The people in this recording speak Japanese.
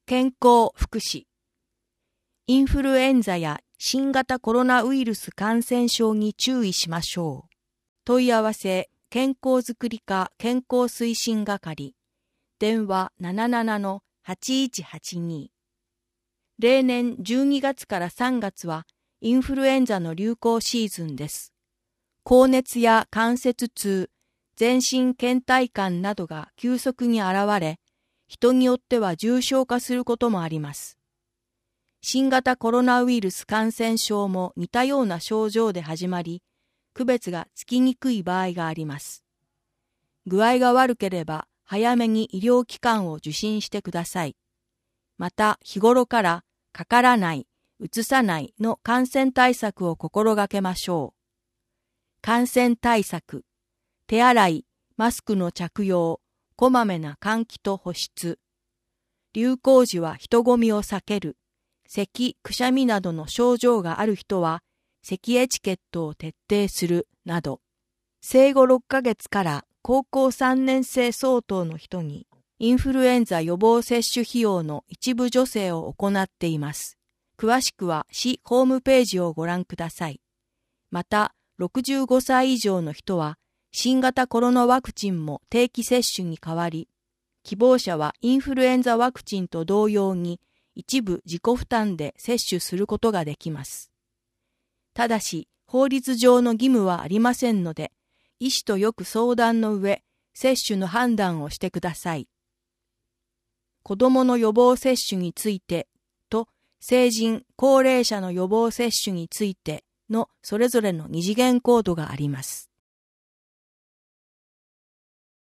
健康福祉。インフルエンザや新型コロナウイルス感染症に注意しましょう。問い合わせ、健康づくり課健康推進係。電話77-8182。例年12月から3月はインフルエンザの流行シーズンです。高熱や関節痛、全身倦怠感などが急速に現れ、人によっては重症化することもあります。新型コロナウイルス感染症も似たような症状で始まり、区別がつきにくい場合があります。具合が悪ければ早めに医療機関を受診してください。また日頃からかからない、うつさないの感染対策を心がけましょう。感染対策、手洗い、マスクの着用、こまめな換気と保湿。流行時は人混みを避ける。咳、くしゃみなどの症状がある人は、咳エチケットを徹底するなど、生後6ヶ月から高校3年生相当の人に、インフルエンザ予防接種費用の一部助成を行っています。詳しくは市ホームページをご覧ください。また、65歳以上の人は、新型コロナワクチンも定期接種に代わり、希望者はインフルエンザワクチンと同様に一部自己負担で接種することができます。ただし、法律上の義務はありませんので、医師とよく相談の上、接種の判断をしてください。子どもの予防接種についてと、成人・高齢者の予防接種についてのそれぞれの二次元コードがあります。